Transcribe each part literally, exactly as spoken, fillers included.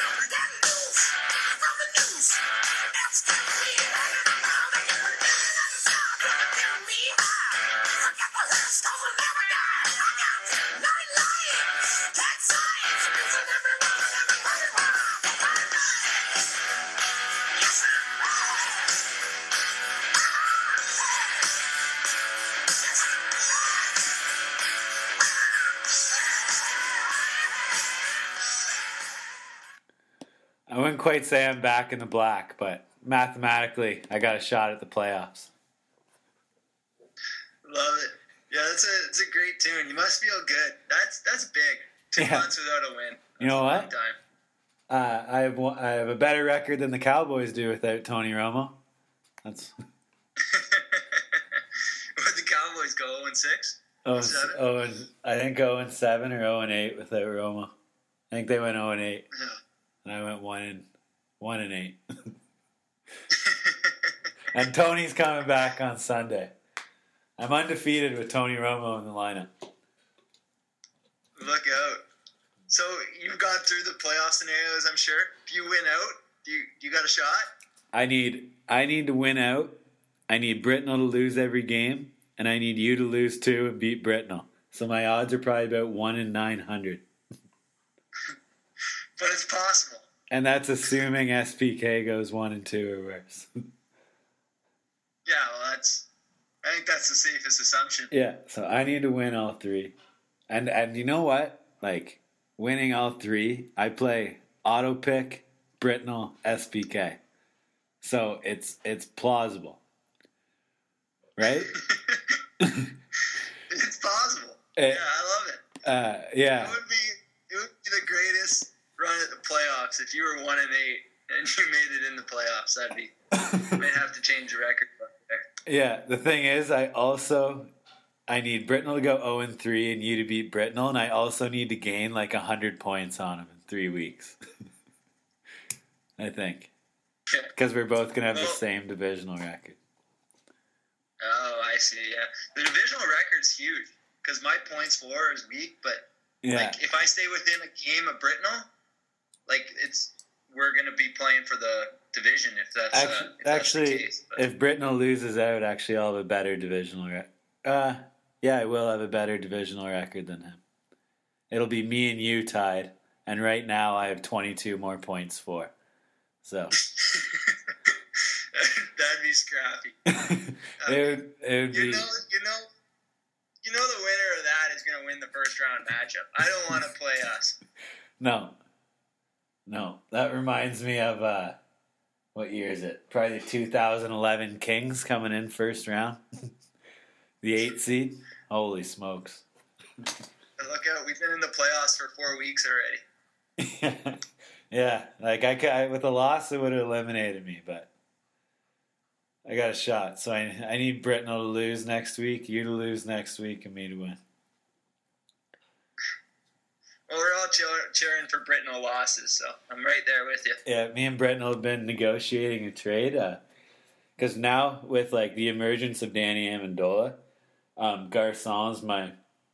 I wouldn't quite say I'm back in the black, but mathematically, I got a shot at the playoffs. Love it. Yeah, that's a it's a great tune. You must feel good. That's that's big. Two Yeah. months without a win. That's You know a what? long time. Uh, I have one, I have a better record than the Cowboys do without Tony Romo. That's What the Cowboys go zero and six? oh, and- Seven? oh, and I think zero and seven or zero and eight without Romo. I think they went zero and eight, Yeah. and I went one and one and eight. And Tony's coming back on Sunday. I'm undefeated with Tony Romo in the lineup. Look out. So you've gone through the playoff scenarios, I'm sure. If you win out, do you, you got a shot? I need I need to win out. I need Britnell to lose every game, and I need you to lose two and beat Britnell. So my odds are probably about one in nine hundred. But it's possible. And that's assuming S P K goes one and two or worse. Yeah, well, that's. I think that's the safest assumption. Yeah, so I need to win all three. And and you know what? Like, winning all three, I play auto pick, Britnell, S P K. So it's it's plausible. Right? It's possible. Eh, yeah, I love it. Uh, yeah. It would be it would be the greatest run at the playoffs if you were one and eight and you made it in the playoffs. That'd be you may have to change the record there. Yeah, the thing is, I also I need Britnell to go zero and three and you to beat Britnell, and I also need to gain like one hundred points on him in three weeks. I think. Okay. Because we're both going to have the Well- same divisional record. Oh, I see. Yeah, the divisional record's huge because my points for is weak, but Yeah. like if I stay within a game of Britnell, like it's we're gonna be playing for the division if that's uh, Actually, if that's actually the case. But, if Britnell loses out, actually I'll have a better divisional record. Uh, yeah, I will have a better divisional record than him. It'll be me and you tied, and right now I have twenty-two more points for. So... that'd be scrappy. it would, it would You be... know, you know, you know the winner of that is gonna win the first round matchup. I don't want to play us. No. No. That reminds me of, uh, what year is it? Probably the two thousand eleven Kings coming in first round. The eight seed. Holy smokes. And look out, we've been in the playoffs for four weeks already. Yeah. Like, I, could, I with a loss, it would have eliminated me, but I got a shot. So I, I need Britnell to lose next week, you to lose next week, and me to win. Well, we're all cheer- cheering for Britnell losses, so I'm right there with you. Yeah, me and Britnell have been negotiating a trade. Because uh, now, with like the emergence of Danny Amendola, um, Garcon's my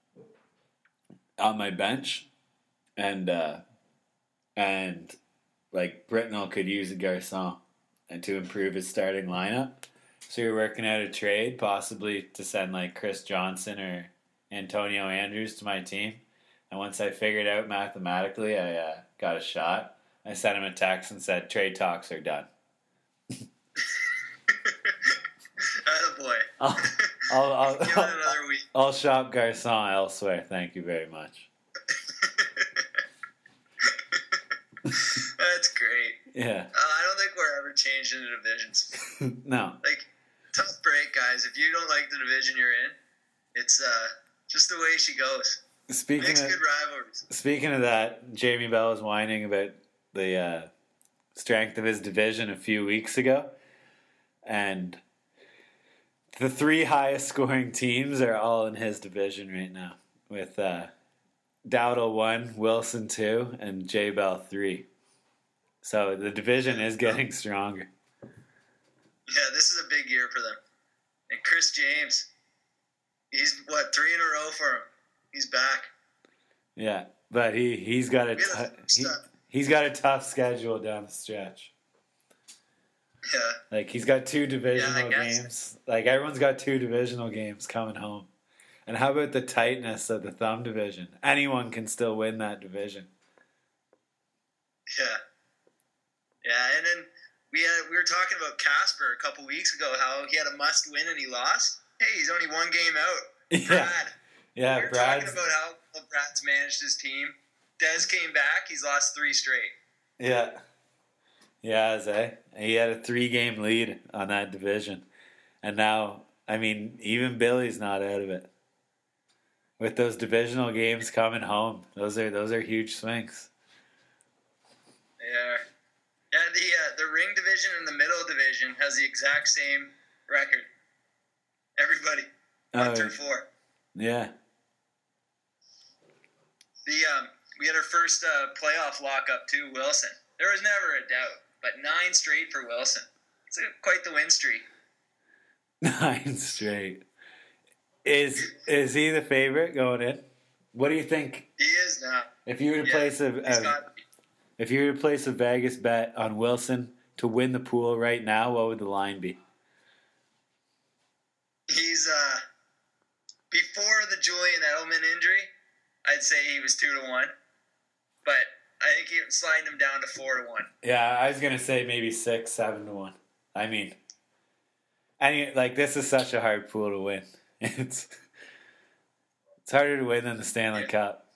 on my bench, and uh, and like Britnell could use a Garcon and to improve his starting lineup. So you're working out a trade, possibly to send like Chris Johnson or Antonio Andrews to my team. And once I figured out mathematically, I uh, got a shot. I sent him a text and said, trade talks are done. Attaboy. I'll, I'll, I'll, Give it another week. I'll shop Garcon elsewhere. Thank you very much. That's great. Yeah. Uh, I don't think we're ever changing the divisions. No. Like, tough break, guys. If you don't like the division you're in, it's uh, just the way she goes. Speaking Makes of, good rivalries. speaking of that, Jamie Bell was whining about the uh, strength of his division a few weeks ago. And the three highest scoring teams are all in his division right now. With uh, Dowdle one, Wilson two, and J Bell three. So the division is getting stronger. Yeah, this is a big year for them. And Chris James, he's, what, three in a row for him. He's back. Yeah, but he, he's got a We had a t- first, he, uh, he's got a tough schedule down the stretch. Yeah. Like, he's got two divisional Yeah, I guess. games. Like, everyone's got two divisional games coming home. And how about the tightness of the Thumb division? Anyone can still win that division. Yeah. Yeah, and then we had, we were talking about Casper a couple weeks ago, how he had a must win and he lost. Hey, he's only one game out. Yeah. Brad. Yeah, we were Brad's... talking about how well Brad's managed his team. Des came back, he's lost three straight. Yeah. Yeah, Zay. He had a three-game lead on that division. And now, I mean, even Billy's not out of it. With those divisional games coming home, those are those are huge swings. They are. Yeah, the uh, the ring division and the middle division has the exact same record. Everybody, one Oh, through four. Yeah. The um, we had our first uh, playoff lockup too, Wilson. There was never a doubt, but nine straight for Wilson. It's a, quite the win streak. Nine straight. Is is he the favorite going in? What do you think? He is now. If you were to Yeah, place a, he's a got- if you were to place a Vegas bet on Wilson to win the pool right now, what would the line be? He's uh, before the Julian Edelman injury, I'd say he was two to one, but I think he sliding him down to four to one. Yeah, I was gonna say maybe six, seven to one. I mean, any like this is such a hard pool to win. It's it's harder to win than the Stanley Yeah. Cup.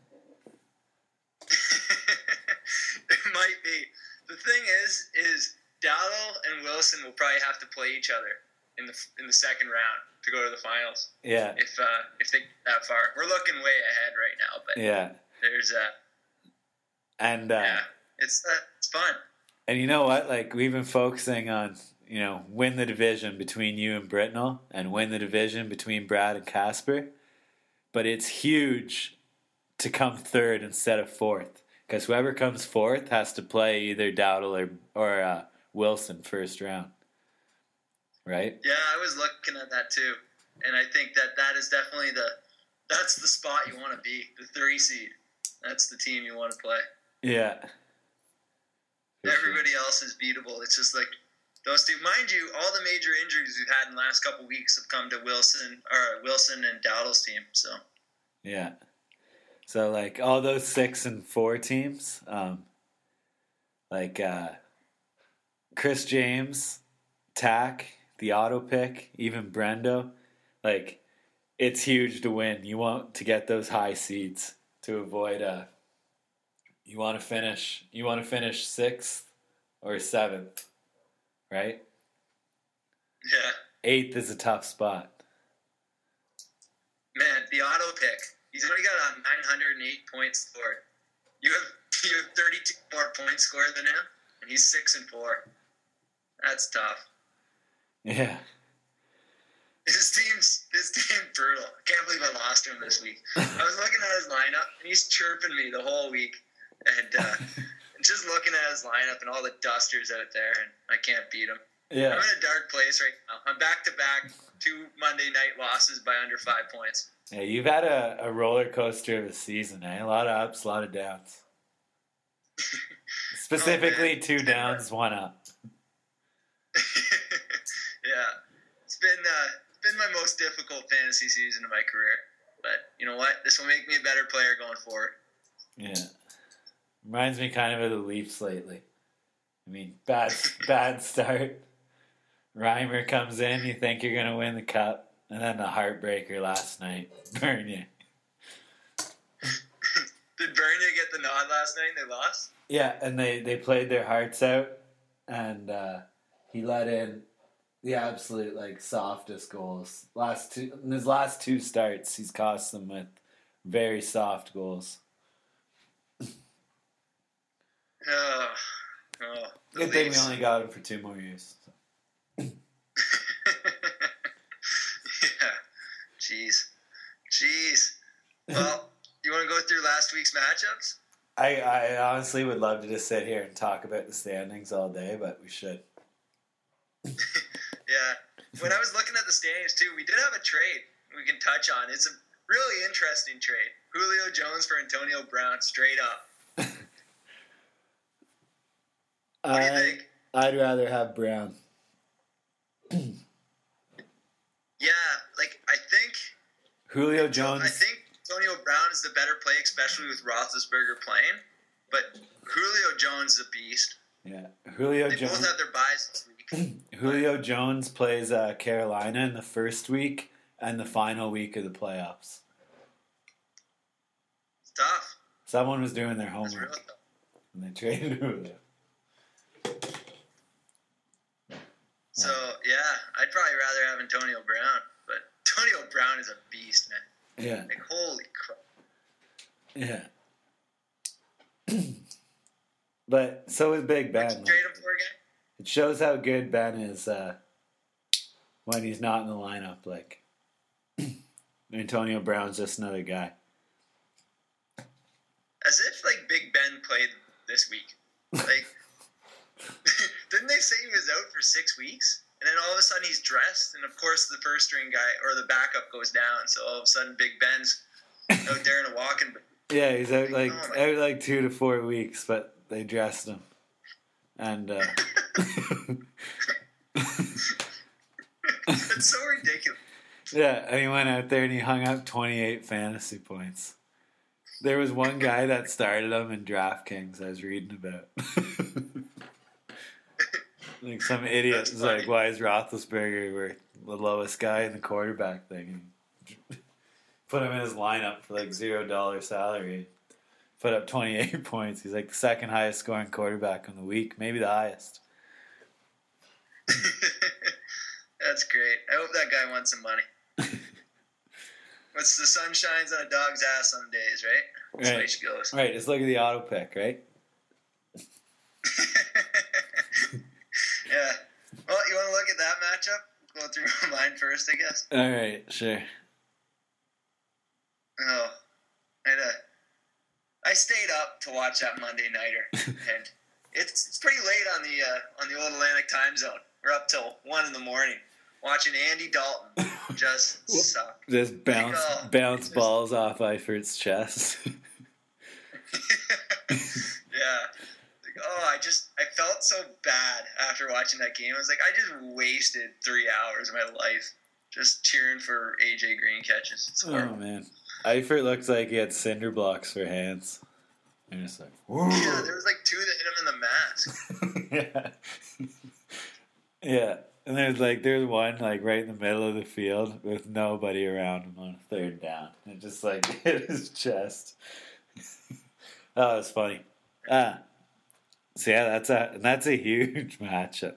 It might be. The thing is, is Dowdle and Wilson will probably have to play each other in the in the second round to go to the finals. Yeah, If uh, if they get that far, we're looking way ahead right now. But yeah, there's uh, and uh, yeah, it's uh, it's fun. and you know what? Like we've been focusing on you know win the division between you and Britnell, and win the division between Brad and Casper, but it's huge to come third instead of fourth. Because whoever comes fourth has to play either Dowdle or or uh, Wilson first round, right? Yeah, I was looking at that too, and I think that that is definitely the that's the spot you want to be, the three seed. That's the team you want to play. Yeah. For sure. Everybody else is beatable. It's just like those two. Mind you, all the major injuries we've had in the last couple of weeks have come to Wilson or Wilson and Dowdle's team. So Yeah. So like all those six and four teams, um, like uh, Chris James, Tack, the auto pick, even Brendo, like it's huge to win. You want to get those high seeds to avoid uh you want to finish you want to finish sixth or seventh, right? yeah, Eighth is a tough spot. man, the auto pick. He's already got a nine hundred eight points scored. You have you have thirty-two more points scored than him, and he's six and four. That's tough. Yeah. His team's his team brutal. I can't believe I lost him this week. I was looking at his lineup, and he's chirping me the whole week, and uh, just looking at his lineup and all the dusters out there, and I can't beat him. Yeah. I'm in a dark place right now. I'm back to back two Monday night losses by under five points. Yeah, you've had a, a roller coaster of a season, eh? A lot of ups, a lot of downs. Specifically, Oh, two downs, one up. Yeah, it's been uh, it's been my most difficult fantasy season of my career. But you know what? This will make me a better player going forward. Yeah. Reminds me kind of of the Leafs lately. I mean, bad bad start. Reimer comes in, you think you're going to win the cup, and then the heartbreaker last night. Burn you. Did Bernier get the nod last night and they lost? Yeah, and they, they played their hearts out, and uh, he let in the absolute like softest goals. Last two in his last two starts, he's cost them with very soft goals. Oh, oh the Good thing we Leafs. only got him for two more years. Yeah. Jeez. Jeez. Well, you want to go through last week's matchups? I, I honestly would love to just sit here and talk about the standings all day, but we should. Yeah. When I was looking at the standings, too, we did have a trade we can touch on. It's a really interesting trade. Julio Jones for Antonio Brown, straight up. What do you I, think? I'd rather have Brown. Yeah, like I think Julio Jo- Jones. I think Antonio Brown is the better play, especially with Roethlisberger playing. But Julio Jones is a beast. Yeah, Julio They Jones. both have their buys this week. Julio Jones plays uh, Carolina in the first week and the final week of the playoffs. It's tough. Someone was doing their It's real homework tough. and they traded Julio. So yeah, I'd probably rather have Antonio Brown. But Antonio Brown is a beast, man. Yeah, Like holy crap. yeah. But so is Big Ben. What'd you Like, trade him for again? it shows how good Ben is uh, when he's not in the lineup. Like Antonio Brown's just another guy. As if like Big Ben played this week. Like, didn't they say he was out for six weeks? And then all of a sudden he's dressed, and of course the first string guy or the backup goes down. So all of a sudden Big Ben's out there in a walking. Yeah, he's out like Oh my- out like two to four weeks, but they dressed him, and uh, It's so ridiculous. yeah, and he went out there and he hung up twenty-eight fantasy points. There was one guy that started him in DraftKings I was reading about. Like some idiot That's was like, funny. "Why is Roethlisberger we're the lowest guy in the quarterback thing?" And put him in his lineup for like zero dollar salary. Put up twenty-eight points. He's like the second highest scoring quarterback in the week, maybe the highest. That's great. I hope that guy wants some money. What's the sun shines on a dog's ass some days, right? That's the way Right. she goes. Right, just look at the auto pick, right? Yeah. Well, you want to look at that matchup? Go through mine first, I guess. All right, sure. Oh, I had a, I stayed up to watch that Monday nighter, and it's it's pretty late on the uh, on the old Atlantic time zone. We're up till one in the morning watching Andy Dalton just suck. Just bounce Like, oh, bounce just- balls off Eifert's chest. Yeah. Like, oh, I just I felt so bad after watching that game. I was like, I just wasted three hours of my life just cheering for A J Green catches. It's Oh horrible. man, Eifert looks like he had cinder blocks for hands. And just like, Yeah, there was like two that hit him in the mask. yeah, yeah. And there's like there's one like right in the middle of the field with nobody around him on a third down. It just like hit his chest. Oh, it's funny. Ah, so yeah, that's a that's a huge matchup.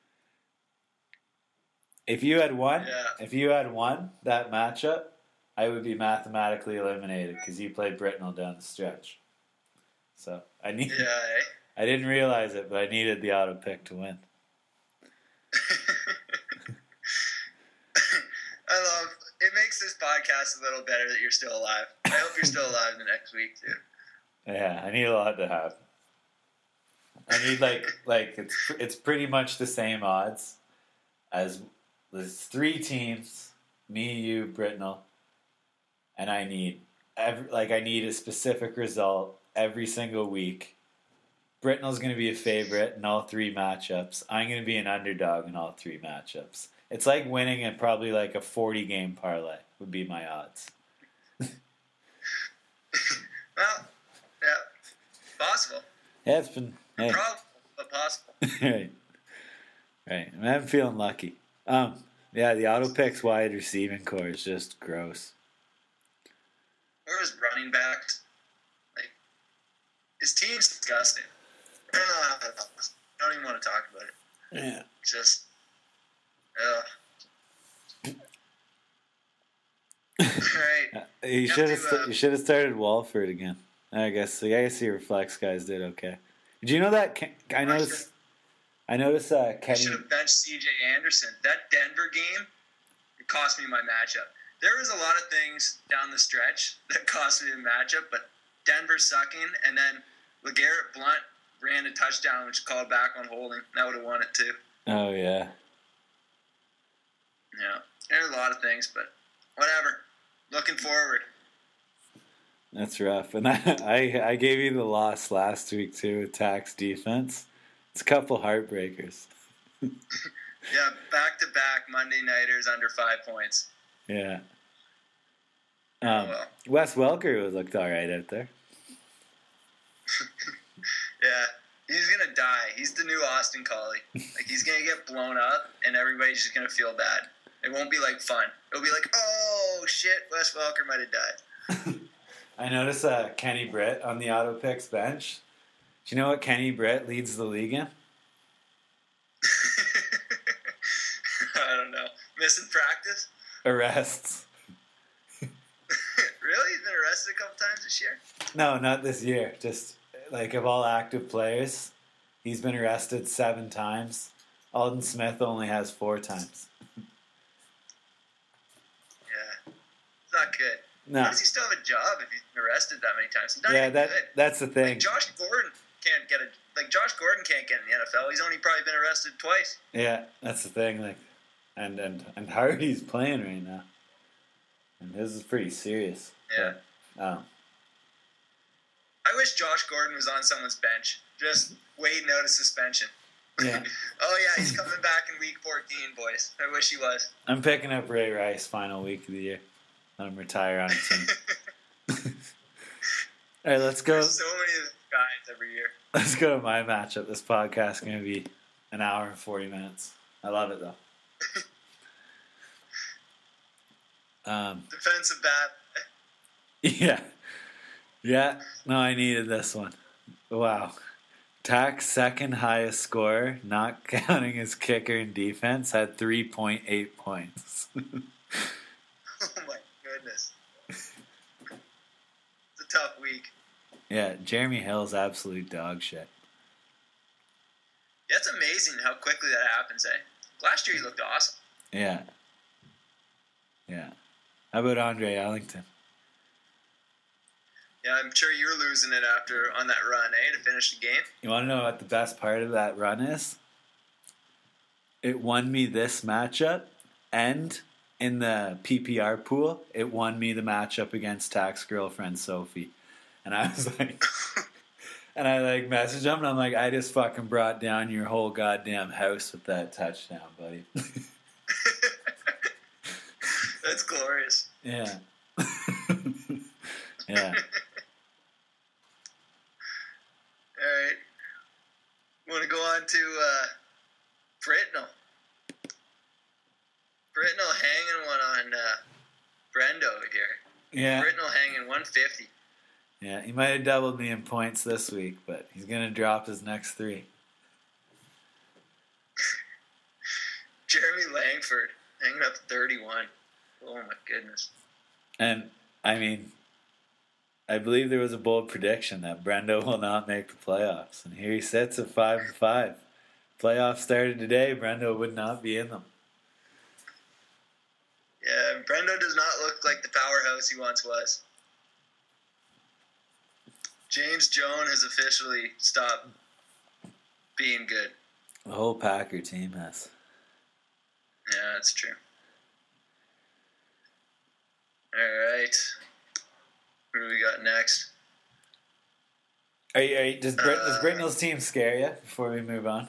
If you had won, Yeah. if you had won that matchup, I would be mathematically eliminated because you played Britnell down the stretch. So I need. Yeah, eh? I didn't realize it, but I needed the auto pick to win. I love it. Makes this podcast a little better that you're still alive. I hope you're still alive the next week too. Yeah, I need a lot to happen. I need like like it's it's pretty much the same odds as there's three teams, me, you, Britnell, and I need every, like I need a specific result every single week. Britnell's going to be a favorite in all three matchups. I'm going to be an underdog in all three matchups. It's like winning at probably like a forty game parlay would be my odds. Well, yeah, possible. Yeah, it's been hey. Probable, but possible. right, right. I'm feeling lucky. Um, yeah, the auto picks wide receiving core is just gross. Or his running backs. Like his team's disgusting. I don't know how to talk. I don't even want to talk about it. Yeah, It's just, ugh. All right. you You should have have to, uh, you should have started Walford again. I guess I guess your flex guys did okay. Did you know that? Ken- I noticed. I noticed uh, I Kenny. should have benched C J Anderson. That Denver game, it cost me my matchup. There was a lot of things down the stretch that cost me the matchup, but Denver sucking, and then LeGarrette Blunt ran a touchdown, which called back on holding. That would have won it too. Oh yeah. Yeah, there are a lot of things, but whatever. Looking forward. That's rough. And I, I I gave you the loss last week too with tax defense. It's a couple heartbreakers. Yeah, back to back Monday nighters under five points. Yeah. Oh, Um, well. Wes Welker looked all right out there. Yeah, he's gonna die. He's the new Austin Collie. Like, he's gonna get blown up, and everybody's just gonna feel bad. It won't be like fun. It'll be like, oh shit, Wes Welker might have died. I noticed uh, Kenny Britt on the Auto Picks bench. Do you know what Kenny Britt leads the league in? I don't know. Missing practice? Arrests. Really? He's been arrested a couple times this year? No, not this year. Just like of all active players, he's been arrested seven times. Alden Smith only has four times. Yeah. It's not good. No. How does he still have a job if he's been arrested that many times? He's not Yeah, even that good. that's the thing. Like, Josh Gordon can't get a like Josh Gordon can't get in the N F L. He's only probably been arrested twice. Yeah, that's the thing. Like, and and and Hardy's playing right now, and his is pretty serious. Yeah. But, um, I wish Josh Gordon was on someone's bench, just waiting out a suspension. Yeah. Oh yeah, he's coming back in week fourteen, boys. I wish he was. I'm picking up Ray Rice final week of the year. Let him retire on a team. All right, let's go. There's so many of those guys every year. Let's go to my matchup. This podcast is going to be an hour and forty minutes. I love it though. Um, Defensive bat. yeah, yeah. No, I needed this one. Wow. Tack's second highest scorer, not counting his kicker and defense, had three point eight points. Oh my goodness. It's a tough week. Yeah, Jeremy Hill's absolute dog shit. Yeah, it's amazing how quickly that happens, eh? Last year he looked awesome. Yeah. Yeah. How about Andre Ellington? Yeah, I'm sure you were losing it after on that run, eh, to finish the game. You want to know what the best part of that run is? It won me this matchup, and in the P P R pool, it won me the matchup against Tack's girlfriend Sophie. And I was like, and I like messaged him, and I'm like, I just fucking brought down your whole goddamn house with that touchdown, buddy. That's glorious. Yeah. Yeah. All right. Want to go on to uh, Britnell. Britnell hanging one on uh, Brendo here. Yeah. Britnell hanging one fifty. Yeah, he might have doubled me in points this week, but he's going to drop his next three. Jeremy Langford hanging up thirty-one. Oh my goodness. And, I mean, I believe there was a bold prediction that Brendo will not make the playoffs. And here he sits at five and five. Playoffs started today, Brendo would not be in them. Yeah, Brendo does not look like the powerhouse he once was. James Jones has officially stopped being good. The whole Packer team has. Yeah, that's true. All right. Who do we got next? Are you, are you, does, Brit, Uh, does Britnell's team scare you before we move on?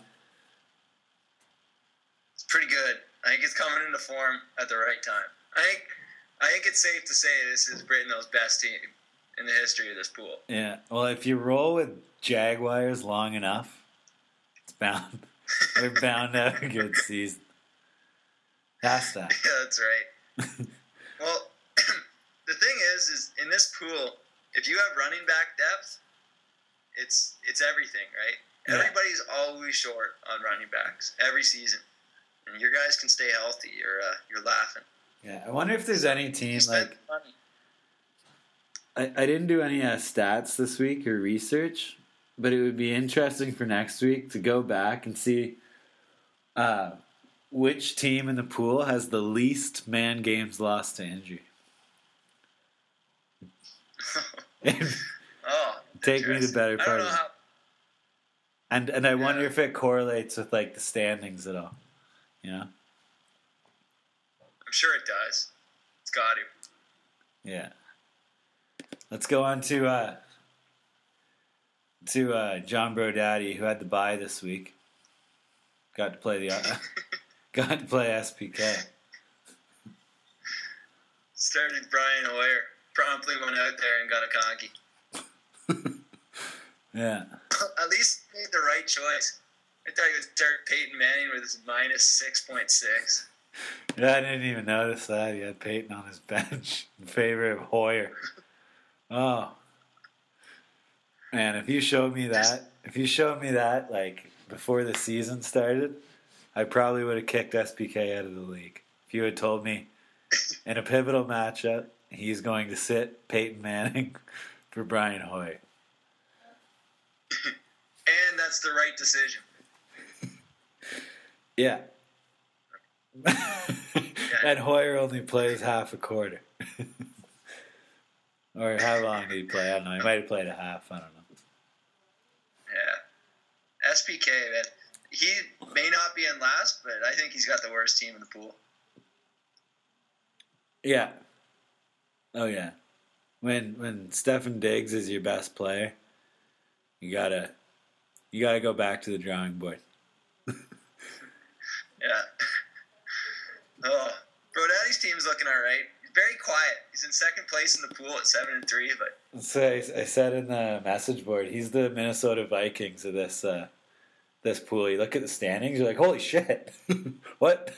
It's pretty good. I think it's coming into form at the right time. I think I think it's safe to say this is Britnell's best team in the history of this pool. Yeah. Well, if you roll with Jaguars long enough, it's bound. They're bound to have a good season. That's that. Yeah, that's right. Well, the thing is, is in this pool, if you have running back depth, it's it's everything, right? Yeah. Everybody's always short on running backs every season, and your guys can stay healthy. You're uh, you're laughing. Yeah. I wonder if there's any team You spend like. money. I, I didn't do any uh, stats this week or research, but it would be interesting for next week to go back and see uh, which team in the pool has the least man games lost to injury. Oh, Take me the interesting. better I part don't know of it. how. And and I wonder Yeah. if it correlates with like the standings at all. You know? I'm sure it does. It's got to. Yeah. Let's go on to uh, to uh, John Brodaddy, who had to bye this week. Got to play the uh, got to play S P K. Started Brian Hoyer. Promptly went out there and got a conky. Yeah. At least made the right choice. I thought he would start Peyton Manning with his minus six point six. Yeah, I didn't even notice that. He had Peyton on his bench in favor of Hoyer. Oh. Man, if you showed me that, if you showed me that, like, before the season started, I probably would have kicked S P K out of the league. If you had told me in a pivotal matchup, he's going to sit Peyton Manning for Brian Hoyer. And that's the right decision. Yeah. And Hoyer only plays half a quarter. Or how long did he play? I don't know. He might have played a half. I don't know. Yeah. S P K, man. He may not be in last, but I think he's got the worst team in the pool. Yeah. Oh, yeah. When when Stefan Diggs is your best player, you gotta you gotta go back to the drawing board. Yeah. Oh, Brodaddy's team's looking all right. He's very quiet. He's in second place in the pool at seven and three, but So I, I said in the message board, he's the Minnesota Vikings of this uh, this pool. You look at the standings, you're like, holy shit, what?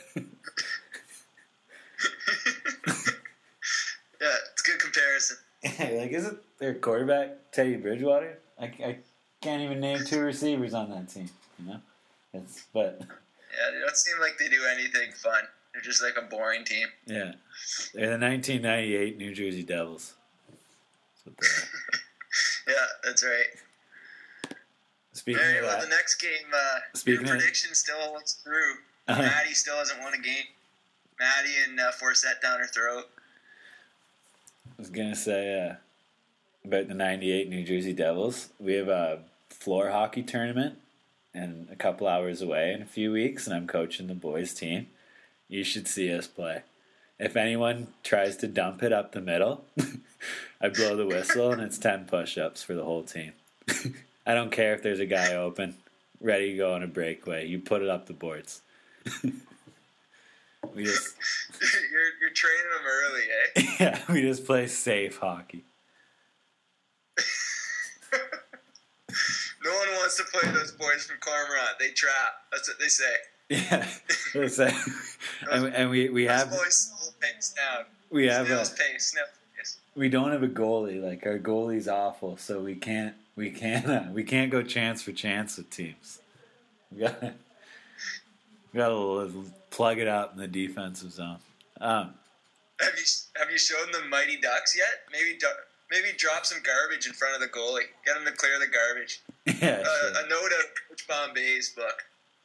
Yeah, it's a good comparison. Like, isn't their quarterback Teddy Bridgewater? I, I can't even name two receivers on that team. You know, it's but. Yeah, they don't seem like they do anything fun. They're just like a boring team. Yeah. They're the nineteen ninety-eight New Jersey Devils. That's what they are. Yeah, that's right. Speaking All right, of well, that, the next game, uh, Speaking your of- prediction still holds through. Uh-huh. Maddie still hasn't won a game. Maddie and uh, Forsett down her throat. I was going to say uh, about the ninety-eight New Jersey Devils. We have a floor hockey tournament and a couple hours away in a few weeks, and I'm coaching the boys' team. You should see us play. If anyone tries to dump it up the middle, I blow the whistle, and it's ten push-ups for the whole team. I don't care if there's a guy open, ready to go on a breakaway. You put it up the boards. we just you're, you're training them early, eh? yeah, we just play safe hockey. No one wants to play those boys from Cormorant. They trap. That's what they say. Yeah, that's it. and, and we we Those have boys slow pace down. we have a, Snail's pace. Snail pace. we don't have a goalie. Like, our goalie's awful, so we can't we can't uh, we can't go chance for chance with teams. We got we got to plug it up in the defensive zone. Um, Have you have you shown them Mighty Ducks yet? Maybe do, maybe drop some garbage in front of the goalie. Get him to clear the garbage. yeah, Uh, sure. a note of Coach Bombay's book.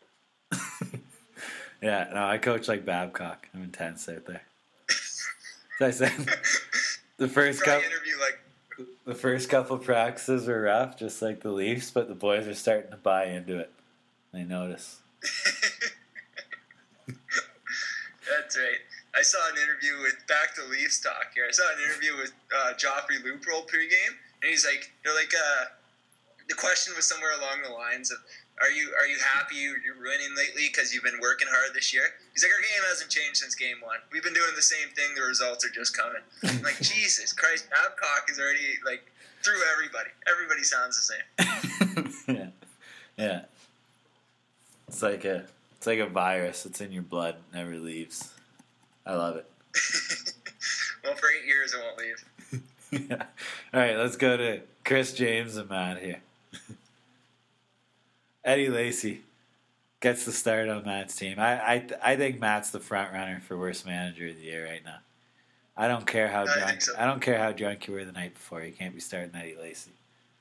Yeah. No, I coach like Babcock. I'm intense out there. So I said the first Probably couple interview like the first couple practices were rough, just like the Leafs, but the boys are starting to buy into it. They notice. That's right. I saw an interview with back to Leafs talk here. I saw an interview with uh, Joffrey Loophole pregame, and he's like, "They're like, uh, the question was somewhere along the lines of, are you are you happy you're winning lately because you've been working hard this year?" He's like, "Our game hasn't changed since game one. We've been doing the same thing. The results are just coming." I'm like, Jesus Christ, Babcock is already like through everybody. Everybody sounds the same. yeah, yeah. It's like a it's like a virus. It's in your blood, never leaves. I love it. Well, for eight years, it won't leave. Yeah. All right, let's go to Chris James and Matt here. Eddie Lacy gets the start on Matt's team. I I, I think Matt's the front runner for worst manager of the year right now. I don't care how I drunk think so. I don't care how drunk you were the night before. You can't be starting Eddie Lacy.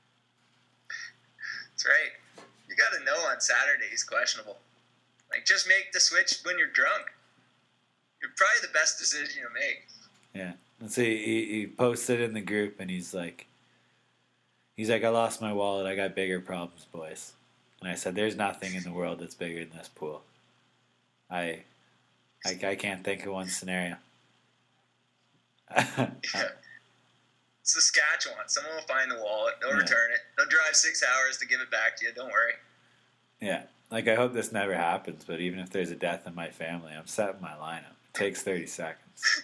That's right. You got to know on Saturday he's questionable. Like, just make the switch when you're drunk. You're probably the best decision you make. Yeah. And so he, he posted in the group, and he's like, he's like, I lost my wallet. I got bigger problems, boys. And I said, there's nothing in the world that's bigger than this pool. I, I, I can't think of one scenario. Yeah. Saskatchewan. Someone will find the wallet. They'll Yeah. return it. They'll drive six hours to give it back to you. Don't worry. Yeah. Like, I hope this never happens, but even if there's a death in my family, I'm setting my lineup. It takes thirty seconds.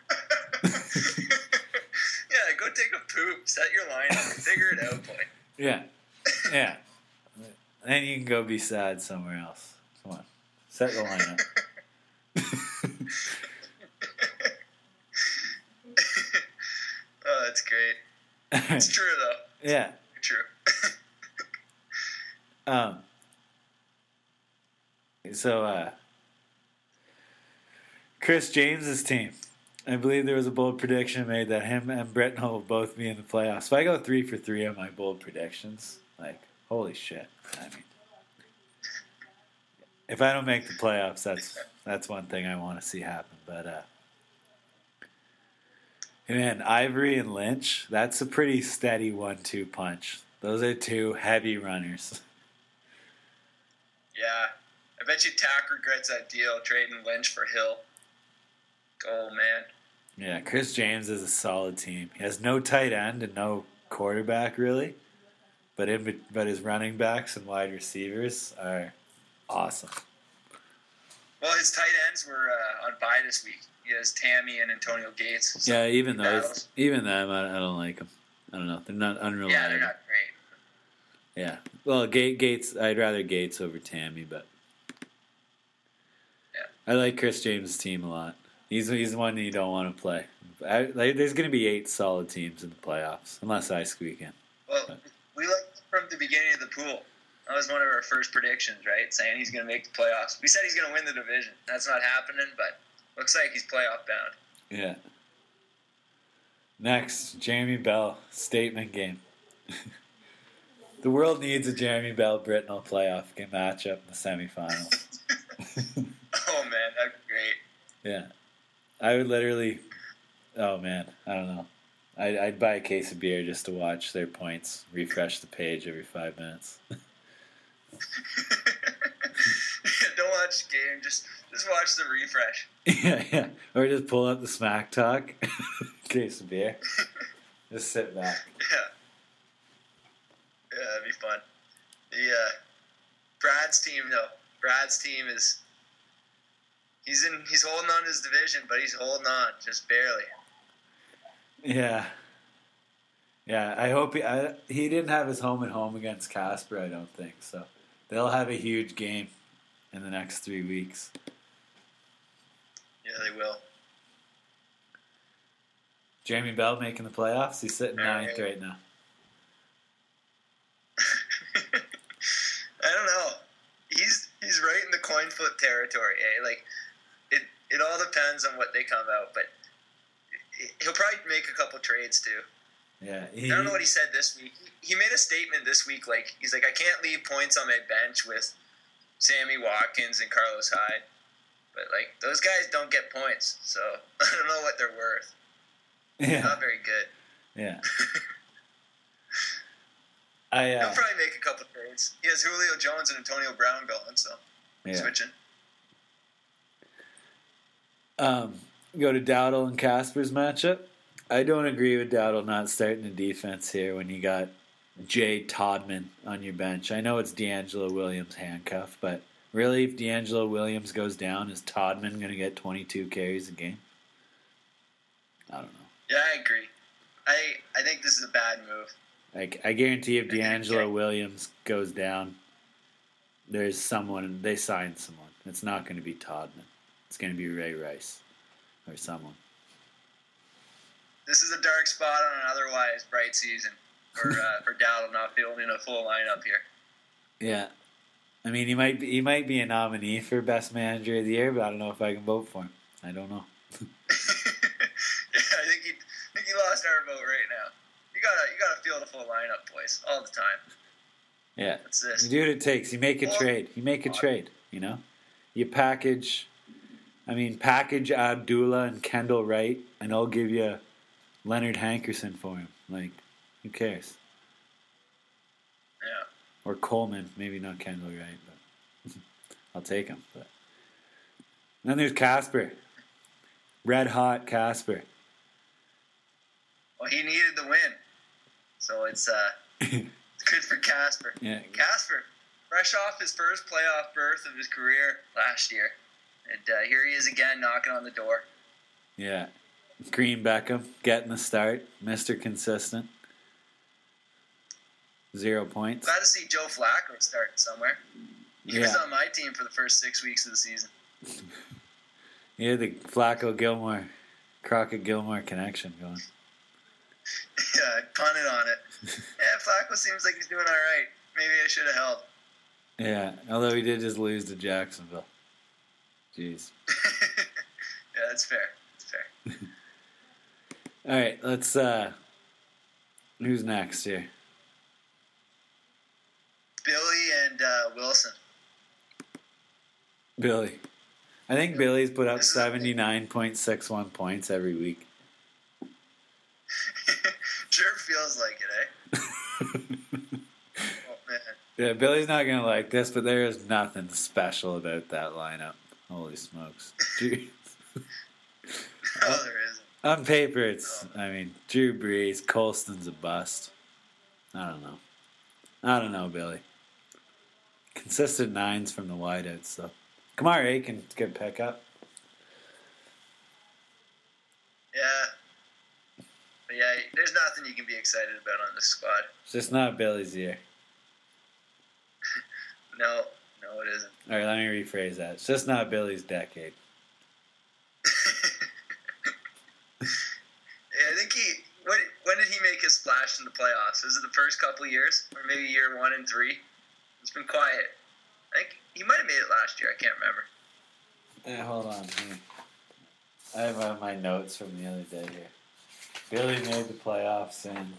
Yeah, go take a poop. Set your lineup. Figure it out, boy. Yeah. Yeah. Then you can go be sad somewhere else. Come on. Set your lineup. Oh, that's great. It's true, though. Yeah. True. Um. So, uh, Chris James's team. I believe there was a bold prediction made that him and Britnell will both be in the playoffs. If I go three for three on my bold predictions, like, holy shit. I mean, if I don't make the playoffs, that's that's one thing I want to see happen. But, uh, man, Ivory and Lynch, that's a pretty steady one two punch. Those are two heavy runners. Yeah. I bet you Tack regrets that deal, trading Lynch for Hill. Oh, man. Yeah, Chris James is a solid team. He has no tight end and no quarterback, really. But in, but his running backs and wide receivers are awesome. Well, his tight ends were uh, on bye this week. He has Tammy and Antonio Gates. So Yeah, even those, battles. even them, I, I don't like them. I don't know. They're not unreliable. Yeah, they're not great. Yeah. Well, Ga- Gates, I'd rather Gates over Tammy, but yeah. I like Chris James' team a lot. He's he's the one you don't want to play. I, like, there's going to be eight solid teams in the playoffs, unless I squeak in. Well, But, we looked from the beginning of the pool. That was one of our first predictions, right? Saying he's going to make the playoffs. We said he's going to win the division. That's not happening, but looks like he's playoff bound. yeah. Next, Jeremy Bell statement game. The world needs a Jeremy Bell Britnell playoff game matchup in the semifinals. Oh, man, that's great. Yeah. I would literally, oh man, I don't know. I'd, I'd buy a case of beer just to watch their points refresh the page every five minutes. Don't watch the game. Just just watch the refresh. yeah, yeah. Or just pull up the smack talk, case of beer. Just sit back. Yeah. Yeah, that'd be fun. The uh, Brad's team, though. Brad's team is he's in. He's holding on to his division, but he's holding on just barely. Yeah. Yeah, I hope he, I, he didn't have his home and home against Casper, I don't think. So they'll have a huge game in the next three weeks. Yeah, they will. Jeremy Bell making the playoffs. He's sitting ninth Right. right now. I don't know. He's he's right in the coin flip territory. Eh? Like it it all depends on what they come out, but he'll probably make a couple trades too. Yeah, he, I don't know what he said this week. He made a statement this week, like he's like, I can't leave points on my bench with Sammy Watkins and Carlos Hyde, but like those guys don't get points, so I don't know what they're worth. yeah, Not very good. yeah. I uh, He'll probably make a couple trades. He has Julio Jones and Antonio Brown going, so yeah. switching. Um, go to Dowdle and Casper's matchup. I don't agree with Dowdle not starting the defense here when you got Jay Todman on your bench. I know it's D'Angelo Williams handcuffed, but really, if D'Angelo Williams goes down, is Todman going to get twenty-two carries a game? I don't know. Yeah, I agree. I I think this is a bad move. Like, I guarantee if D'Angelo Williams goes down, there's someone, they signed someone. It's not going to be Todman. It's going to be Ray Rice or someone. This is a dark spot on an otherwise bright season for uh, for Dowdle not fielding a full lineup here. Yeah. I mean, he might be, he might be a nominee for Best Manager of the Year, but I don't know if I can vote for him. I don't know. Yeah, I think he I think he lost our vote right now. You gotta you gotta field a full lineup, boys, all the time. Yeah. What's this? You do what it takes. You make a trade. You make a trade, you know? You package, I mean, package Abdullah and Kendall Wright, and I'll give you Leonard Hankerson for him. Like, who cares? Yeah. Or Coleman. Maybe not Kendall Wright, but I'll take him. But and then there's Casper. Red hot Casper. Well, he needed the win, so it's uh, it's good for Casper. Yeah. Casper, fresh off his first playoff berth of his career last year, and uh, here he is again knocking on the door. Yeah. Green Beckham getting the start, Mister Consistent. Zero points. Glad to see Joe Flacco starting somewhere. He Yeah. was on my team for the first six weeks of the season. Yeah, the Flacco Gilmore, Crockett Gilmore connection going. Yeah, I punted on it. Yeah, Flacco seems like he's doing all right. Maybe I should have held. Yeah, although he did just lose to Jacksonville. Jeez. Yeah, that's fair. That's fair. All right, let's. uh Who's next here? Billy and uh, Wilson. Billy. I think Billy's put up seventy-nine point six one points every week. Sure feels like it, eh? Oh, man. Yeah, Billy's not going to like this, but there is nothing special about that lineup. Holy smokes. Drew, No, there isn't. on paper, it's, I mean, Drew Brees, Colston's a bust. I don't know. I don't know, Billy. Consistent nines from the wideouts, though. Kamar Aiken's good pickup. Yeah. But yeah, there's nothing you can be excited about on this squad. It's just not Billy's year. No, no, it isn't. All right, let me rephrase that. It's just not Billy's decade. Yeah, I think he. When, when did he make his splash in the playoffs? Was it the first couple of years, or maybe year one and three? It's been quiet. I think he might have made it last year. I can't remember. Yeah, hold on. Here. I have uh, my notes from the other day here. Billy made the playoffs in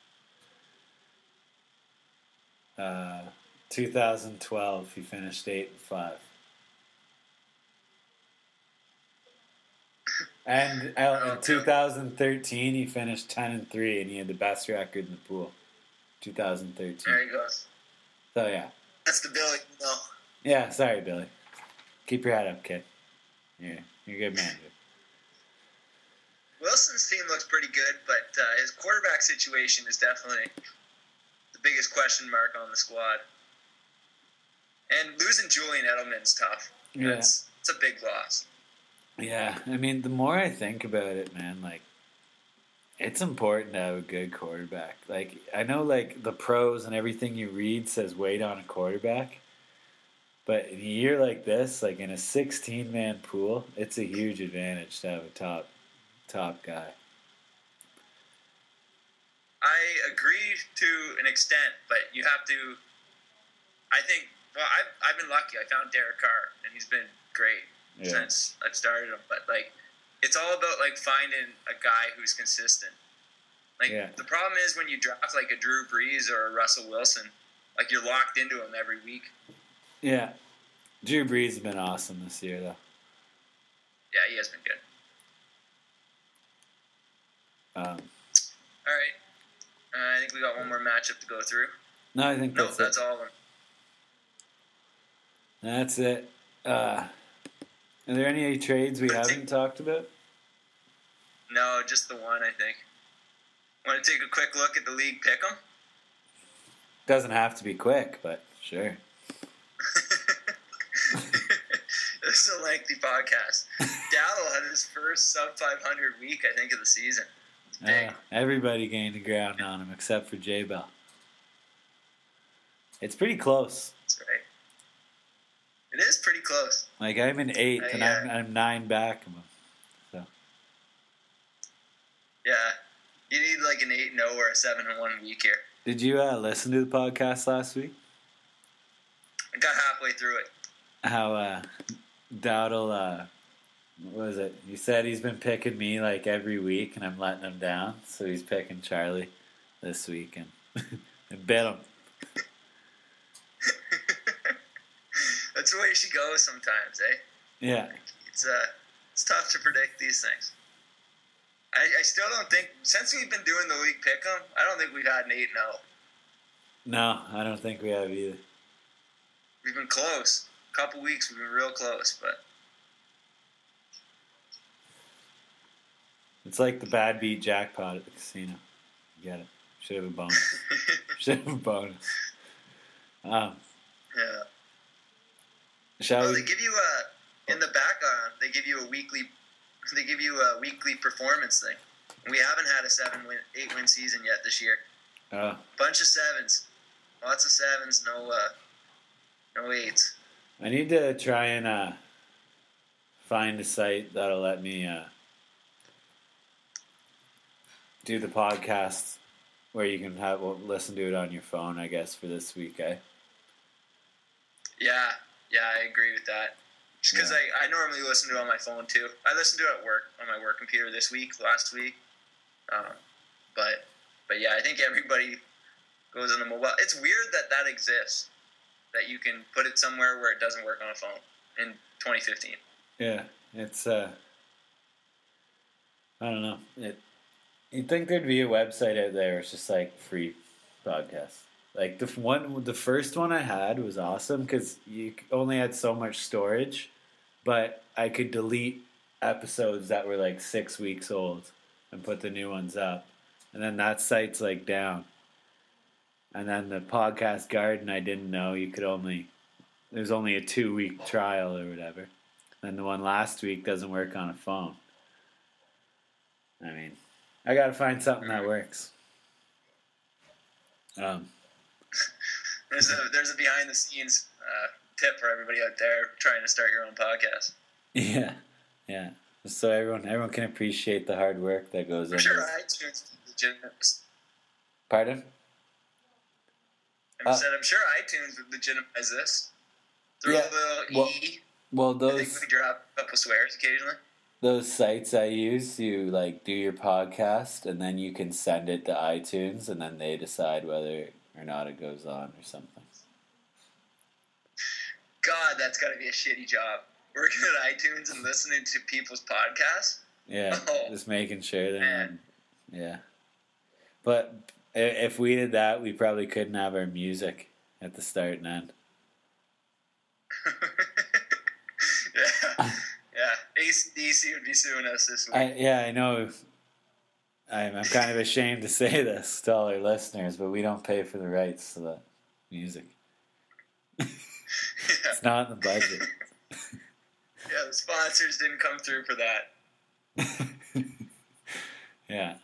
uh, two thousand twelve. He finished eight and five. And uh, in two thousand thirteen, he finished ten and three, and he had the best record in the pool. two thousand thirteen. There he goes. So yeah, That's the Billy. No. yeah. Sorry, Billy. Keep your head up, kid. You're you're a good man, dude. Wilson's team looks pretty good, but uh, his quarterback situation is definitely the biggest question mark on the squad. And losing Julian Edelman's tough. Yeah. It's, it's a big loss. Yeah, I mean, the more I think about it, man, like, it's important to have a good quarterback. Like, I know, like, the pros and everything you read says wait on a quarterback. But in a year like this, like in a sixteen-man pool, it's a huge advantage to have a top, top guy. I agree to an extent, but you have to. I think. Well, I've I've been lucky. I found Derek Carr, and he's been great Yeah. since I've started him. But like, it's all about like finding a guy who's consistent. Like Yeah. the problem is when you draft like a Drew Brees or a Russell Wilson, like you're locked into him every week. Yeah. Drew Brees has been awesome this year, though. Yeah, he has been good. Um, All right, uh, I think we got one more matchup to go through. no, I think No, that's, that's it. all of them. That's it. Uh, are there any trades we haven't talked about? No, just the one, I think. Want to take a quick look at the league pick'em? Doesn't have to be quick, but sure. This is a lengthy podcast. Dowdle had his first sub five hundred week, I think, of the season. It's big. Uh, everybody gained the ground on him except for J Bell. It's pretty close. That's right. It is pretty close. Like I'm in eighth, and Uh, I'm, yeah. I'm nine back of him. So Yeah. You need like an eight and oh or a seven and one week here. did you uh, listen to the podcast last week? I got halfway through it. How uh, Dowdle, uh, what was it? He said he's been picking me like every week, and I'm letting him down. So he's picking Charlie this week, and, and bit him. That's the way she goes sometimes, eh? Yeah. It's uh, it's tough to predict these things. I, I still don't think, since we've been doing the league pick'em, I don't think we've had an eight and oh. No, I don't think we have either. We've been close. A couple weeks, we've been real close, but It's like the bad beat jackpot at the casino. You get it. Should have a bonus. Should have a bonus. Um, yeah. Shall well, we? they give you a in the back. Uh, they give you a weekly. They give you a weekly performance thing. We haven't had a seven win, eight win season yet this year. Oh. Bunch of sevens, lots of sevens. No, uh, no eights. I need to try and uh, find a site that'll let me uh, do the podcast where you can have well, listen to it on your phone. I guess for this week, eh? Yeah, yeah, I agree with that. Just because Yeah. I, I normally listen to it on my phone too. I listened to it at work on my work computer this week, last week. Um, but but yeah, I think everybody goes on the mobile. It's weird that that exists, that you can put it somewhere where it doesn't work on a phone in twenty fifteen. Yeah, it's uh, I don't know. It you'd think there'd be a website out there. It's just like free podcasts. Like the one, the first one I had was awesome because you only had so much storage, but I could delete episodes that were like six weeks old and put the new ones up, and then that site's like down. And then the podcast garden, I didn't know you could only there's only a two week trial or whatever. And the one last week doesn't work on a phone. I mean, I gotta find something that works. Um. There's a there's a behind the scenes uh, tip for everybody out there trying to start your own podcast. Yeah, yeah. So everyone everyone can appreciate the hard work that goes I'm into sure it. iTunes legitimize. Pardon? I Uh, said I'm sure iTunes would legitimize this. Throw Yeah, a little well- e. Well, I think those we drop a couple swears occasionally. those sites I use, you like do your podcast, and then you can send it to iTunes, and then they decide whether or not it goes on or something. God, that's got to be a shitty job. Working at iTunes and listening to people's podcasts. Yeah, Oh. just making sure they're Man. not, yeah. But i- if we did that, we probably couldn't have our music at the start and end. yeah, yeah. A C D C would be suing us this week. I, yeah, I know. I'm, I'm kind of ashamed to say this to all our listeners, but we don't pay for the rights to the music. yeah. It's not in the budget. yeah, the sponsors didn't come through for that. Yeah.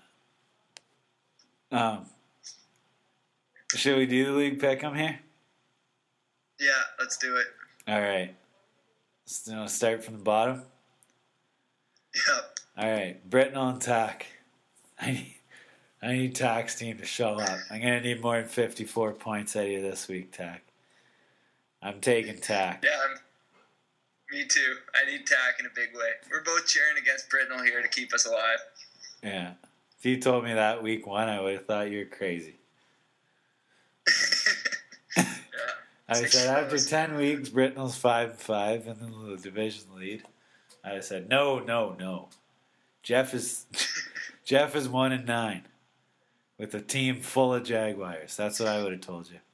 Um. Should we do the league pick'em here? Yeah, let's do it. All right. So, you want to start from the bottom? Yep. All right, Britnell and Tack. I need, I need Tack's team to show up. I'm gonna need more than fifty-four points out of you this week, Tack. I'm taking Tack. Yeah, I'm, me too. I need Tack in a big way. We're both cheering against Britnell here to keep us alive. Yeah. If you told me that week one, I would have thought you were crazy. yeah. I Six said after shows. ten weeks, Britnell's five and five and then the division lead. I said no, no, no. Jeff is Jeff is one and nine with a team full of Jaguars. That's what I would have told you.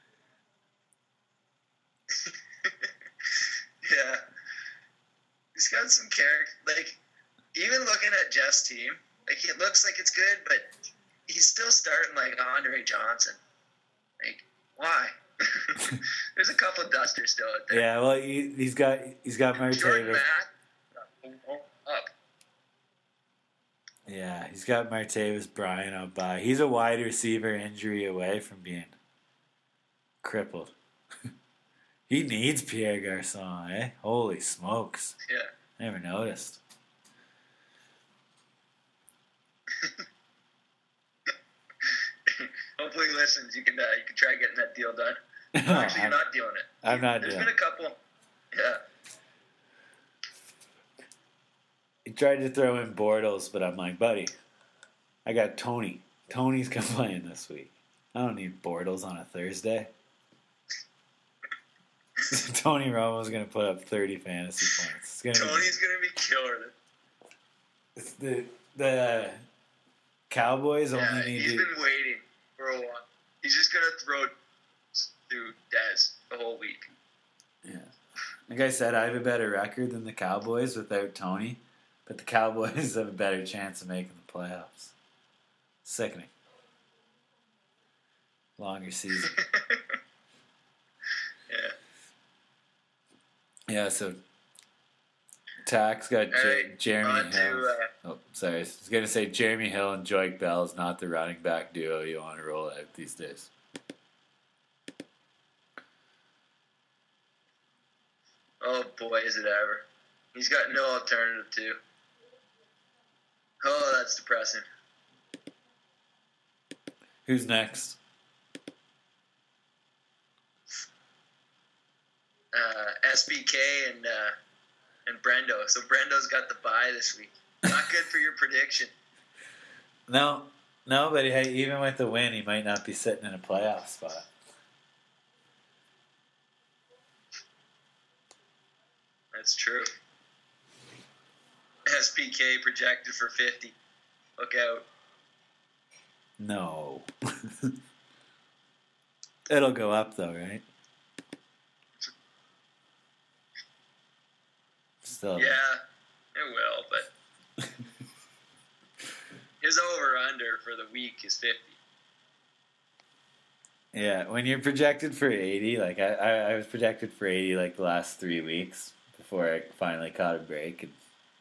yeah. He's got some character. Like, even looking at Jeff's team, like, it looks like it's good, but he's still starting like Andre Johnson. Like, why? There's a couple dusters still out there. Yeah, well, he, he's got he's got Jordan Martavis. Mack, up. Yeah, he's got Martavis Bryant up by. He's a wide receiver injury away from being crippled. He needs Pierre Garçon, eh? Holy smokes! Yeah. Never noticed. Hopefully, he listens. You can uh, you can try getting that deal done. Actually, you're I'm, not doing it. I'm not There's doing been it. a couple. Yeah. He tried to throw in Bortles, but I'm like, buddy, I got Tony. Tony's playing this week. I don't need Bortles on a Thursday. Tony Romo's going to put up thirty fantasy points. It's gonna Tony's gonna be killer. be, it's the the Cowboys Yeah, only need he's to. been waiting for a while. He's just gonna throw to Dez the whole week. Yeah. Like I said, I have a better record than the Cowboys without Tony, But the Cowboys have a better chance of making the playoffs. Sickening. Longer season. yeah. Yeah, so Tax got J- right, Jeremy on to, Hill. uh, oh, sorry. I was going to say Jeremy Hill and Joik Bell is not the running back duo you want to roll out these days. Oh boy, is it ever. He's got no alternative too. Oh, that's depressing. Who's next? Uh, S B K and uh, and Brendo. So Brendo's got the bye this week. Not good for your prediction. No, no, but hey, even with the win, he might not be sitting in a playoff spot. That's true. S P K projected for fifty. Look out. No. It'll go up though, right? Still. Yeah, it will, but his over-under for the week is fifty. Yeah, when you're projected for eighty, like I, I, I was projected for eighty like the last three weeks before I finally caught a break. And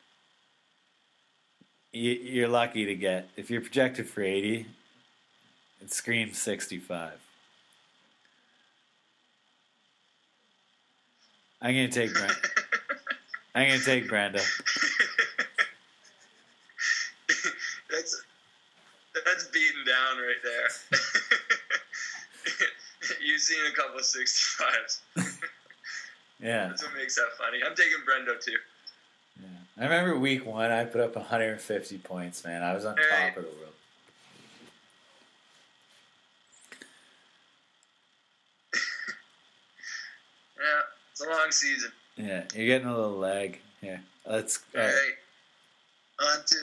you, you're lucky to get, if you're projected for eighty, it screams sixty-five. I'm gonna take Brent. I'm gonna take Brando. that's that's beaten down right there. You've seen a couple of sixty-fives. Yeah. That's what makes that funny. I'm taking Brendo too. Yeah. I remember week one, I put up one hundred fifty points, man. I was on Hey. top of the world. Yeah, it's a long season. Yeah, you're getting a little lag. Here, let's. All Uh, right. On to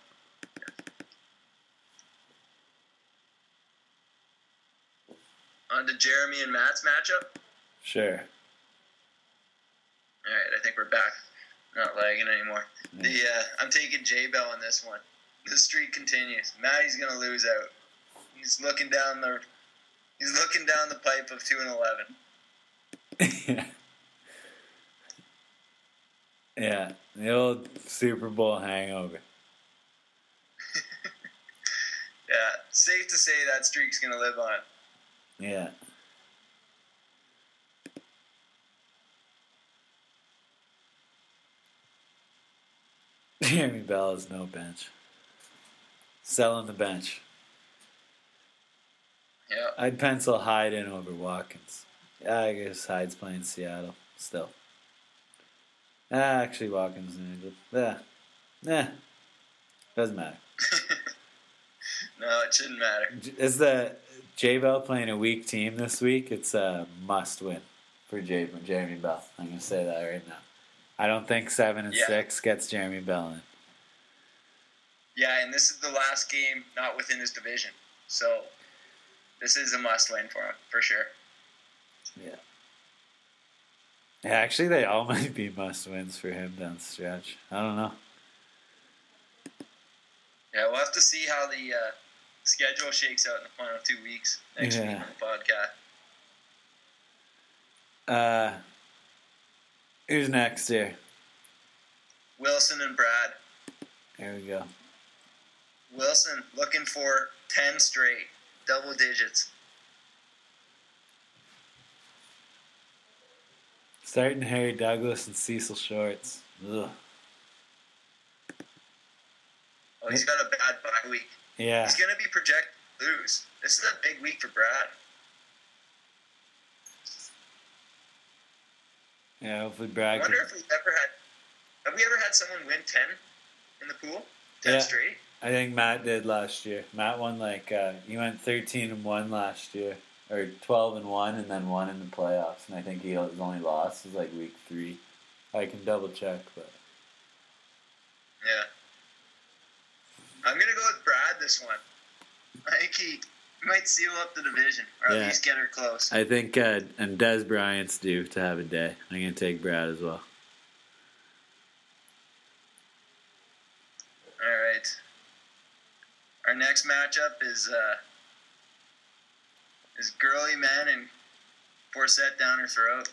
uh, on to Jeremy and Matt's matchup. Sure. All right, I think we're back. Not lagging anymore. Yeah. The uh, I'm taking J Bell on this one. The streak continues. Matty's gonna lose out. He's looking down the he's looking down the pipe of two and eleven. Yeah. Yeah, the old Super Bowl hangover. Yeah, safe to say that streak's gonna live on. Yeah. Jeremy Bell has no bench. Selling the bench. Yeah. I'd pencil Hyde in over Watkins. Yeah, I guess Hyde's playing Seattle still. Ah, actually, Watkins is good. Yeah. Nah. Doesn't matter. No, it shouldn't matter. Is the J Bell playing a weak team this week? It's a must win for J- Jeremy Bell. I'm going to say that right now. I don't think seven and Yeah. six gets Jeremy Bell in. Yeah, and this is the last game not within his division. So this is a must win for him, for sure. Yeah. Yeah, actually, they all might be must wins for him down the stretch. I don't know. Yeah, we'll have to see how the uh, schedule shakes out in the final two weeks next Yeah. week on the podcast. Uh, who's next here? Wilson and Brad. There we go. Wilson looking for ten straight, double digits. Starting Harry Douglas and Cecil Shorts. Ugh. Oh, he's got a bad bye week. Yeah. He's going to be projected to lose. This is a big week for Brad. Yeah, hopefully I Brad wonder can... if we've ever had. Have we ever had someone win ten in the pool? Ten Yeah. straight. I think Matt did last year. Matt won like, uh, he went thirteen and one last year. Or twelve and one and then one in the playoffs. And I think he his only loss was like week three. I can double check, but... Yeah. I'm going to go with Brad this one. I think he might seal up the division, or Yeah. at least get her close. I think, uh, and Des Bryant's due to have a day. I'm going to take Brad as well. right. Our next matchup is uh, is Girly Men and Forsett down her throat.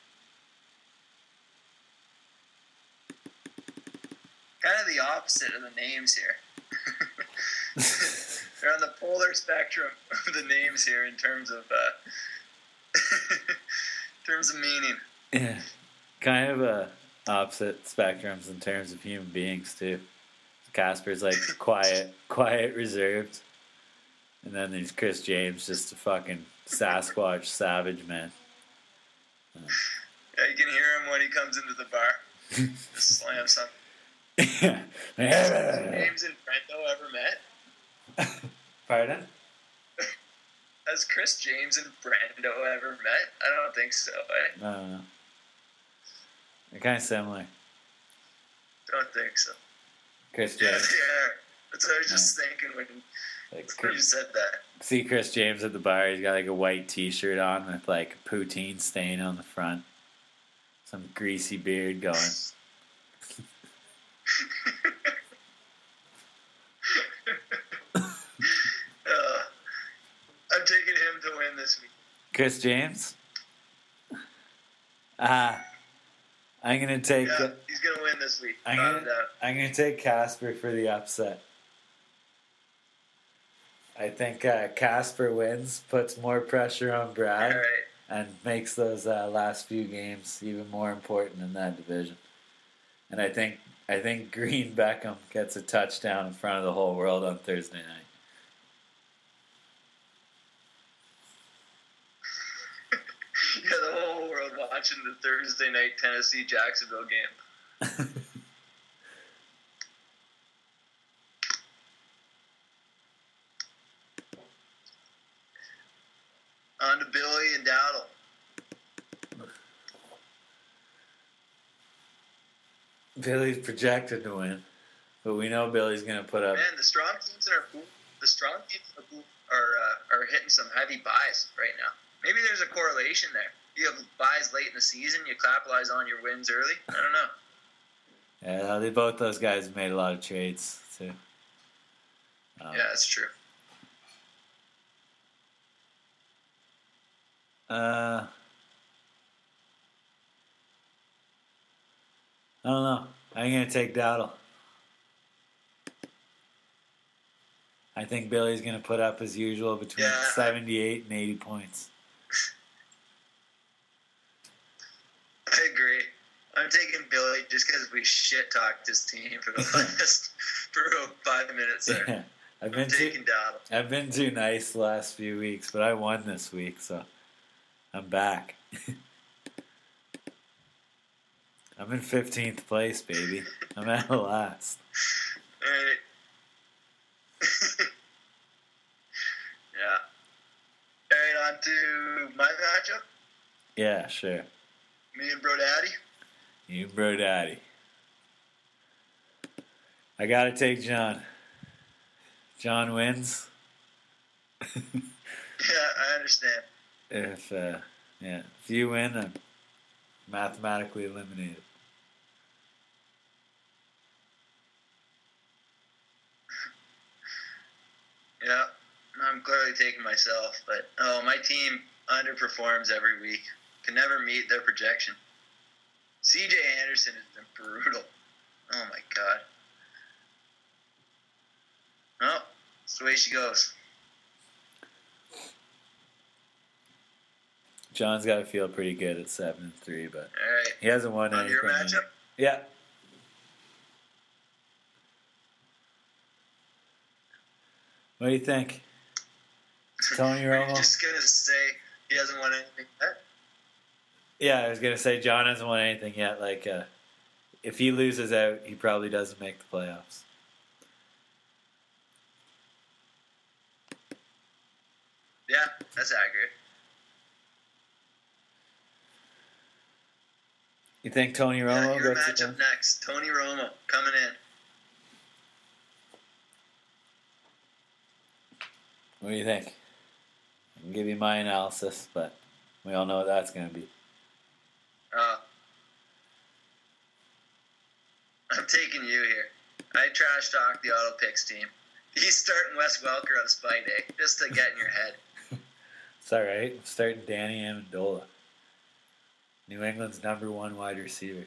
Kind of the opposite of the names here. They're on the polar spectrum of the names here in terms of uh, in terms of meaning. Yeah, kind of uh, opposite spectrums in terms of human beings too. Casper's like quiet, quiet, reserved, and then there's Chris James, just a fucking Sasquatch savage man. Uh, yeah, you can hear him when he comes into the bar. Just slam something. Has James and Brendo ever met? Pardon? Has Chris James and Brendo ever met? I don't think so. Eh? No, no, no. They're kind of similar. Don't think so. Chris Yeah, James. yeah. That's what I was just yeah. thinking when, like, when you said that. See Chris James at the bar. He's got like a white T-shirt on with like a poutine stain on the front. Some greasy beard going. uh, I'm taking him to win this week. Chris James? Ah. Uh, I'm gonna take. Yeah, he's gonna win this week. I'm gonna, I'm gonna take Casper for the upset. I think uh, Casper wins, puts more pressure on Brad, right. and makes those uh, last few games even more important in that division. And I think I think Green Beckham gets a touchdown in front of the whole world on Thursday night. Yeah, the whole world watching the Thursday night Tennessee Jacksonville game. On to Billy and Dowdle. Billy's projected to win, but we know Billy's going to put up. Man, the strong teams in our pool, the strong teams in our pool are uh, are hitting some heavy buys right now. Maybe there's a correlation there. You have buys late in the season, you capitalize on your wins early. I don't know. Yeah, they, both those guys have made a lot of trades too. Um, yeah, that's true. Uh, I don't know. I'm gonna take Dowdle. I think Billy's gonna put up as usual between yeah. seventy-eight and eighty points. I agree. I'm taking Billy just because we shit talked this team for the last for about five minutes there. Yeah, I've I'm been taking too, Dowdle. I've been too nice the last few weeks, but I won this week, so I'm back. I'm in fifteenth place, baby. I'm at last. All right. yeah. All right, on to my matchup. Yeah, sure. Me and Bro Daddy. You and Bro Daddy. I gotta take John. John wins. Yeah, I understand. If uh, yeah, if you win, I'm mathematically eliminated. Yeah, I'm clearly taking myself, but oh, my team underperforms every week. Can never meet their projection. C J Anderson has been brutal. Oh my god. Well, that's the way she goes. John's got to feel pretty good at seven and three, but all right. He hasn't won On anything. your matchup? Yeah. What do you think? Tony Romo? You're just gonna say he hasn't won anything yet? Yeah, I was gonna say John hasn't won anything yet. Like, uh, if he loses out, he probably doesn't make the playoffs. Yeah, that's accurate. You think Tony Romo yeah, your gets it matchup done? next. Tony Romo coming in. What do you think? I can give you my analysis, but we all know what that's going to be. Uh, I'm taking you here. I trash talk the Auto Picks team. He's starting Wes Welker on Spy Day just to get in your head. It's all right. I'm starting Danny Amendola, New England's number one wide receiver.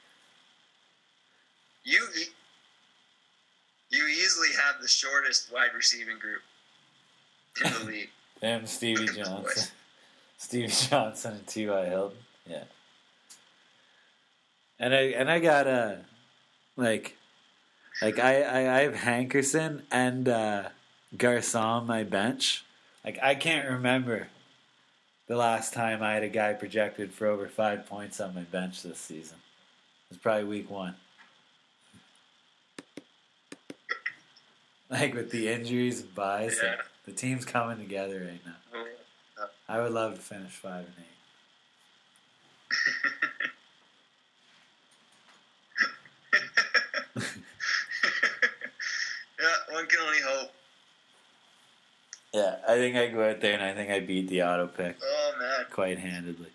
You you easily have the shortest wide receiving group in the league. Him, Stevie Johnson, Stevie Johnson, and T Y Hilton. Yeah, and I and I got a like like I, I, I have Hankerson and uh, Garcon on my bench. Like I can't remember the last time I had a guy projected for over five points on my bench this season. It was probably week one. Like with the injuries and buys, Yeah. like, the team's coming together right now. I would love to finish five and eight. Yeah, one can only hope. Yeah, I think I go out there and I think I beat the auto pick Oh man, quite handedly.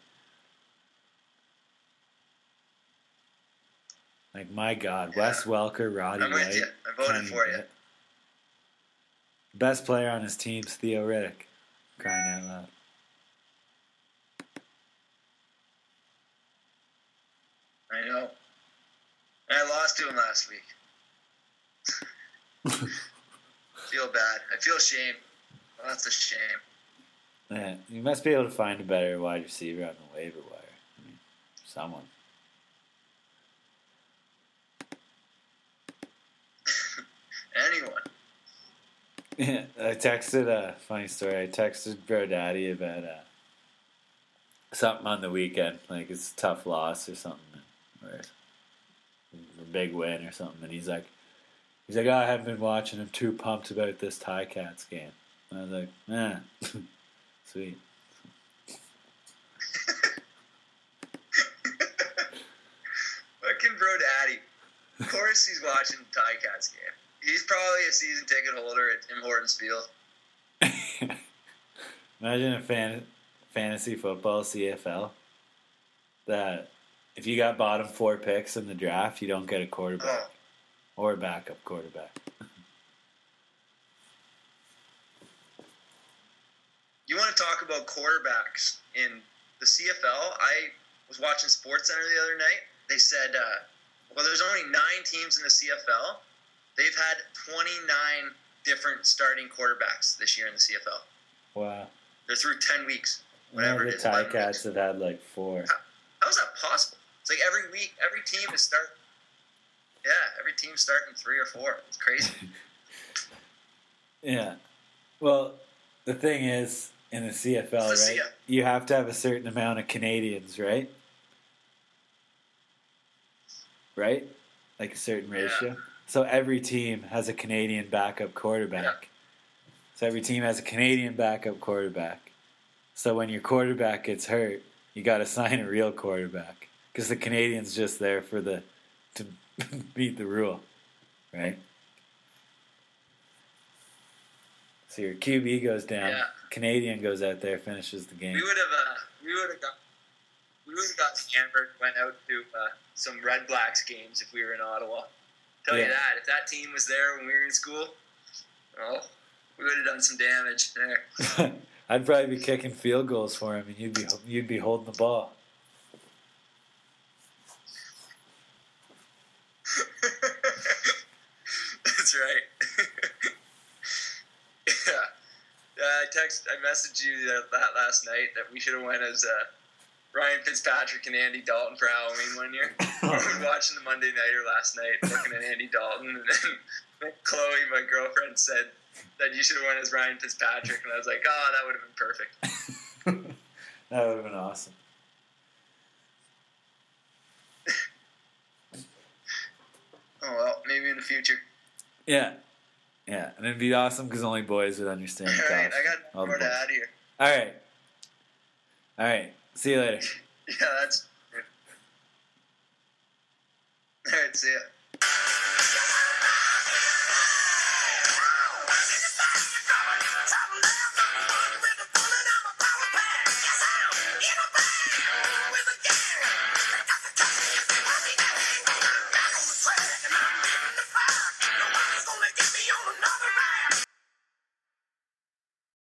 Like my God, Yeah. Wes Welker, Roddy I'm with White, you. I voted Kenny for you. Britt. Best player on his team's Theo Riddick. Crying out loud. I know. And I lost to him last week. Feel bad. I feel shame. Well, that's a shame. Yeah, you must be able to find a better wide receiver on the waiver wire. I mean, someone. Anyone. Yeah, I texted a funny story. I texted Bro Daddy about uh, something on the weekend, like it's a tough loss or something, or a big win or something. And he's like, he's like, oh, I haven't been watching. I'm too pumped about this Ticats game. And I was like, eh, sweet. Fucking Bro Daddy. Of course he's watching the Ticats game. He's probably a season ticket holder at Tim Hortons Field. Imagine a fan, fantasy football C F L that if you got bottom four picks in the draft, you don't get a quarterback Oh, or a backup quarterback. you want to talk about quarterbacks in the C F L? I was watching SportsCenter the other night. They said, uh, well, there's only nine teams in the C F L. They've had twenty-nine different starting quarterbacks this year in the C F L. Wow. They're through ten weeks, Yeah, whatever the it is. eleven Ticats weeks. have had like four. How is that possible? It's like every week, every team is starting. Yeah, every team's starting three or four. It's crazy. Yeah. Well, the thing is, in the C F L, It's the right, C F- you have to have a certain amount of Canadians, right? Right? Like a certain Yeah. ratio. So every team has a Canadian backup quarterback. Yeah. So every team has a Canadian backup quarterback. So when your quarterback gets hurt, you got to sign a real quarterback because the Canadian's just there for the to beat the rule, right? So your Q B goes down, Yeah. Canadian goes out there, finishes the game. We would have, uh, we would have got, we would have got hammered. Went out to uh, some Red Blacks games if we were in Ottawa. Tell Yeah. you that, if that team was there when we were in school, oh, we would have done some damage there. I'd probably be kicking field goals for him, and you'd be you'd be holding the ball. That's right. Yeah. Uh, I text, I messaged you that, that last night that we should have went as uh, Ryan Fitzpatrick and Andy Dalton for Halloween one year. I was watching the Monday Nighter last night, looking at Andy Dalton, and then Chloe, my girlfriend, said that you should have went as Ryan Fitzpatrick, and I was like, oh, that would have been perfect. That would have been awesome. Oh well, maybe in the future. Yeah, yeah, and it'd be awesome because only boys would understand. All right, golf. I got All the more to boys. add here. All right, all right. See you later. Yeah, that's. All right, see ya.